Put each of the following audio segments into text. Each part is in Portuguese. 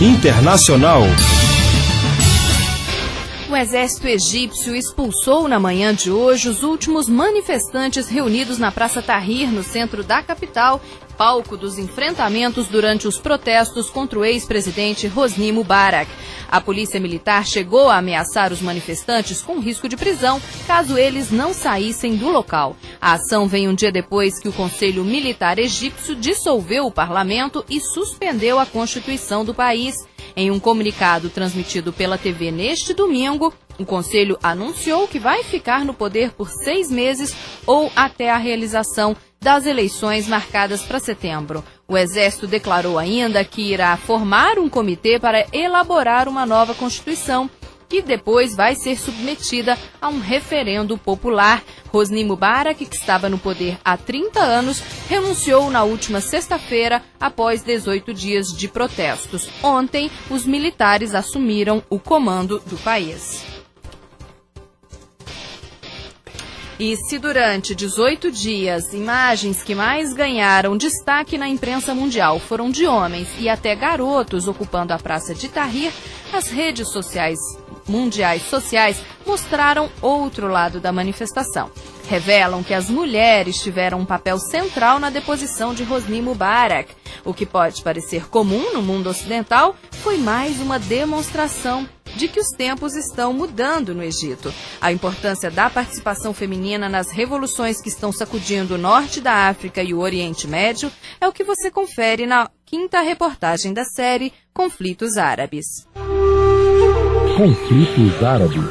Internacional. O exército egípcio expulsou na manhã de hoje os últimos manifestantes reunidos na Praça Tahrir, no centro da capital, palco dos enfrentamentos durante os protestos contra o ex-presidente Hosni Mubarak. A polícia militar chegou a ameaçar os manifestantes com risco de prisão caso eles não saíssem do local. A ação vem um dia depois que o Conselho Militar Egípcio dissolveu o parlamento e suspendeu a Constituição do país. Em um comunicado transmitido pela TV neste domingo, o Conselho anunciou que vai ficar no poder por 6 meses ou até a realização das eleições marcadas para setembro. O Exército declarou ainda que irá formar um comitê para elaborar uma nova Constituição, que depois vai ser submetida a um referendo popular. Hosni Mubarak, que estava no poder há 30 anos, renunciou na última sexta-feira após 18 dias de protestos. Ontem, os militares assumiram o comando do país. E se durante 18 dias, imagens que mais ganharam destaque na imprensa mundial foram de homens e até garotos ocupando a Praça de Tahrir, as redes mundiais sociais mostraram outro lado da manifestação. Revelam que as mulheres tiveram um papel central na deposição de Hosni Mubarak. O que pode parecer comum no mundo ocidental foi mais uma demonstração de que os tempos estão mudando no Egito. A importância da participação feminina nas revoluções que estão sacudindo o norte da África e o Oriente Médio é o que você confere na 5ª reportagem da série Conflitos Árabes. Conflitos Árabes.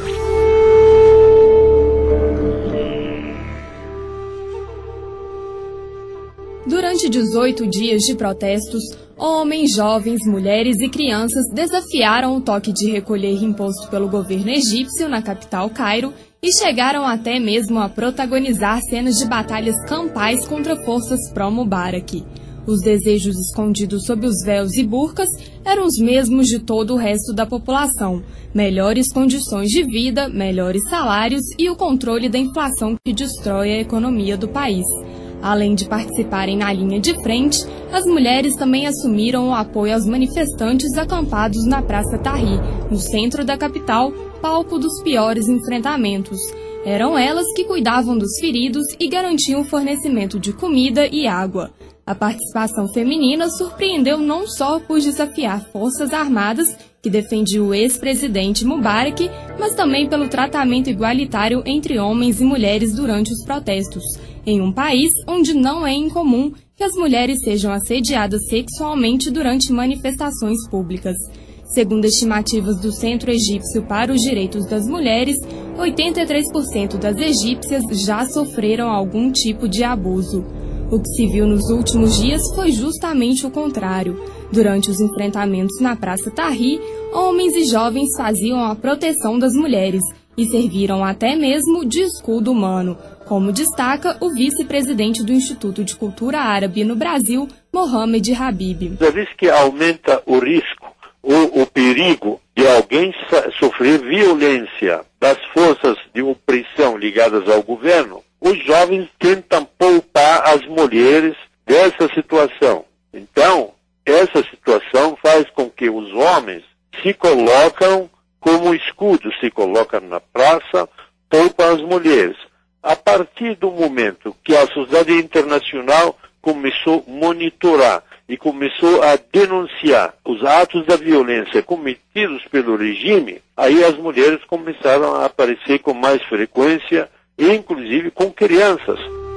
Durante 18 dias de protestos, homens, jovens, mulheres e crianças desafiaram o toque de recolher imposto pelo governo egípcio na capital Cairo e chegaram até mesmo a protagonizar cenas de batalhas campais contra forças pró-Mubarak. Os desejos escondidos sob os véus e burcas eram os mesmos de todo o resto da população: melhores condições de vida, melhores salários e o controle da inflação que destrói a economia do país. Além de participarem na linha de frente, as mulheres também assumiram o apoio aos manifestantes acampados na Praça Tahrir, no centro da capital, palco dos piores enfrentamentos. Eram elas que cuidavam dos feridos e garantiam o fornecimento de comida e água. A participação feminina surpreendeu não só por desafiar forças armadas que defendiam o ex-presidente Mubarak, mas também pelo tratamento igualitário entre homens e mulheres durante os protestos, em um país onde não é incomum que as mulheres sejam assediadas sexualmente durante manifestações públicas. Segundo estimativas do Centro Egípcio para os Direitos das Mulheres, 83% das egípcias já sofreram algum tipo de abuso. O que se viu nos últimos dias foi justamente o contrário. Durante os enfrentamentos na Praça Tahrir, homens e jovens faziam a proteção das mulheres e serviram até mesmo de escudo humano, como destaca o vice-presidente do Instituto de Cultura Árabe no Brasil, Mohamed Habib. Uma vez que aumenta o risco ou o perigo de alguém sofrer violência das forças de opressão ligadas ao governo, os jovens tentam poupar as mulheres dessa situação. Então, essa situação faz com que os homens se colocam como escudo, se colocam na praça, poupam as mulheres. A partir do momento que a sociedade internacional começou a monitorar e começou a denunciar os atos da violência cometidos pelo regime, aí as mulheres começaram a aparecer com mais frequência, inclusive com crianças.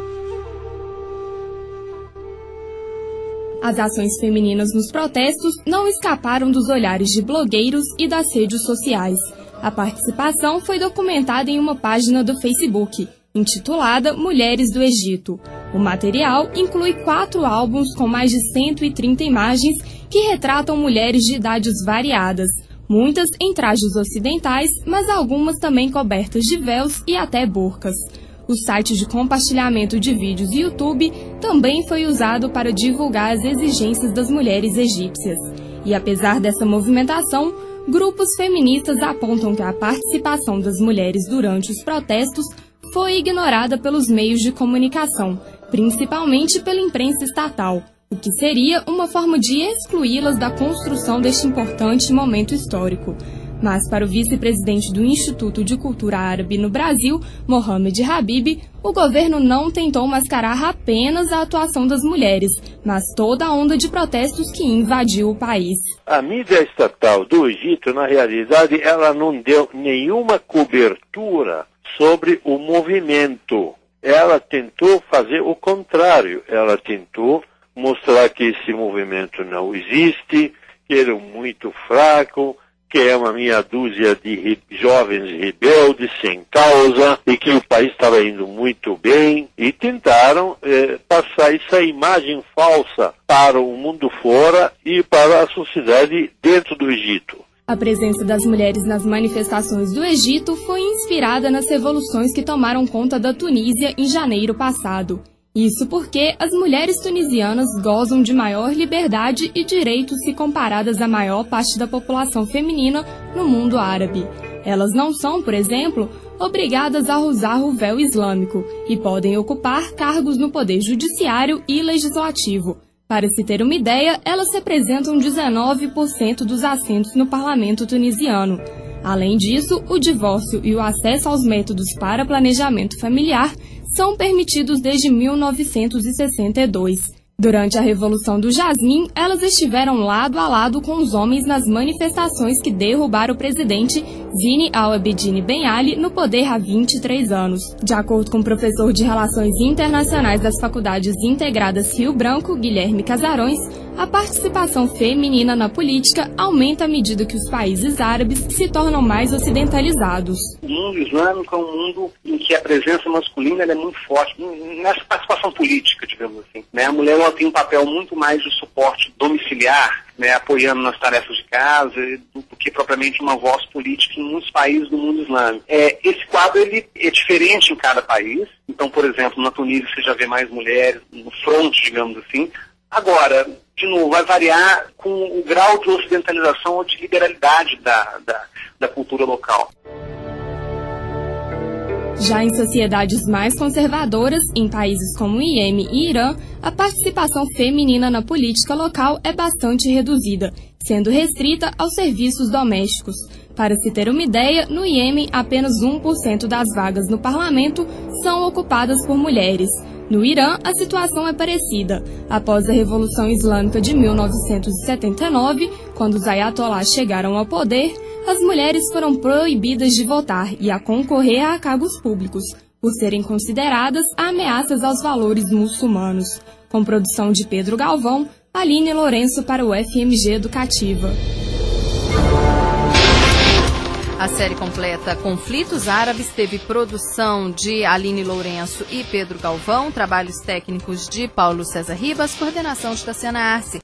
As ações femininas nos protestos não escaparam dos olhares de blogueiros e das redes sociais. A participação foi documentada em uma página do Facebook, intitulada Mulheres do Egito. O material inclui 4 álbuns com mais de 130 imagens que retratam mulheres de idades variadas, muitas em trajes ocidentais, mas algumas também cobertas de véus e até burcas. O site de compartilhamento de vídeos YouTube também foi usado para divulgar as exigências das mulheres egípcias. E apesar dessa movimentação, grupos feministas apontam que a participação das mulheres durante os protestos foi ignorada pelos meios de comunicação, principalmente pela imprensa estatal, o que seria uma forma de excluí-las da construção deste importante momento histórico. Mas para o vice-presidente do Instituto de Cultura Árabe no Brasil, Mohamed Habib, o governo não tentou mascarar apenas a atuação das mulheres, mas toda a onda de protestos que invadiu o país. A mídia estatal do Egito, na realidade, ela não deu nenhuma cobertura sobre o movimento. Ela tentou fazer o contrário. Ela tentou mostrar que esse movimento não existe, que ele é muito fraco, que é uma meia dúzia de jovens rebeldes sem causa e que o país estava indo muito bem, e tentaram passar essa imagem falsa para o mundo fora e para a sociedade dentro do Egito. A presença das mulheres nas manifestações do Egito foi inspirada nas revoluções que tomaram conta da Tunísia em janeiro passado. Isso porque as mulheres tunisianas gozam de maior liberdade e direitos se comparadas à maior parte da população feminina no mundo árabe. Elas não são, por exemplo, obrigadas a usar o véu islâmico e podem ocupar cargos no poder judiciário e legislativo. Para se ter uma ideia, elas representam 19% dos assentos no parlamento tunisiano. Além disso, o divórcio e o acesso aos métodos para planejamento familiar são permitidos desde 1962. Durante a Revolução do Jasmim, elas estiveram lado a lado com os homens nas manifestações que derrubaram o presidente Zine al-Abidine Ben Ali no poder há 23 anos. De acordo com o professor de Relações Internacionais das Faculdades Integradas Rio Branco, Guilherme Casarões, a participação feminina na política aumenta à medida que os países árabes se tornam mais ocidentalizados. O mundo islâmico é um mundo em que a presença masculina é muito forte, nessa participação política, digamos assim. A mulher ela tem um papel muito mais de suporte domiciliar, apoiando nas tarefas de casa, do que propriamente uma voz política em muitos países do mundo islâmico. Esse quadro ele é diferente em cada país. Então, por exemplo, na Tunísia você já vê mais mulheres no fronte, digamos assim. Agora, de novo, vai variar com o grau de ocidentalização ou de liberalidade da cultura local. Já em sociedades mais conservadoras, em países como Iêmen e Irã, a participação feminina na política local é bastante reduzida, sendo restrita aos serviços domésticos. Para se ter uma ideia, no Iêmen, apenas 1% das vagas no parlamento são ocupadas por mulheres. No Irã, a situação é parecida. Após a Revolução Islâmica de 1979, quando os ayatollahs chegaram ao poder, as mulheres foram proibidas de votar e a concorrer a cargos públicos, por serem consideradas ameaças aos valores muçulmanos. Com produção de Pedro Galvão, Aline Lourenço para o FMG Educativa. A série completa Conflitos Árabes teve produção de Aline Lourenço e Pedro Galvão, trabalhos técnicos de Paulo César Ribas, coordenação de Tassiana Arce.